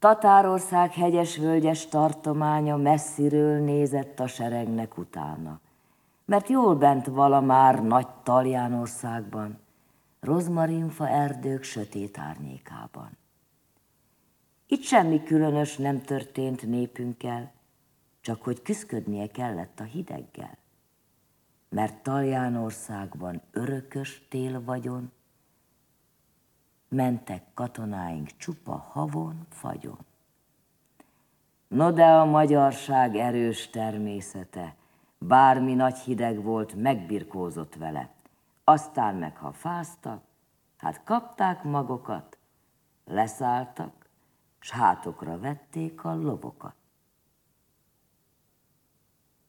Tatárország hegyes-völgyes tartománya messziről nézett a seregnek utána, mert jól bent vala már nagy Taljánorságban, rozmarinfa erdők sötét árnyékában. Itt semmi különös nem történt népünkkel, csak hogy küszködnie kellett a hideggel, mert Taljánorságban örökös tél vagyon, mentek katonáink csupa havon, fagyon. No de a magyarság erős természete, bármi nagy hideg volt, megbirkózott vele. Aztán meg, ha fáztak, hát kapták magokat, leszálltak, s hátokra vették a lovokat.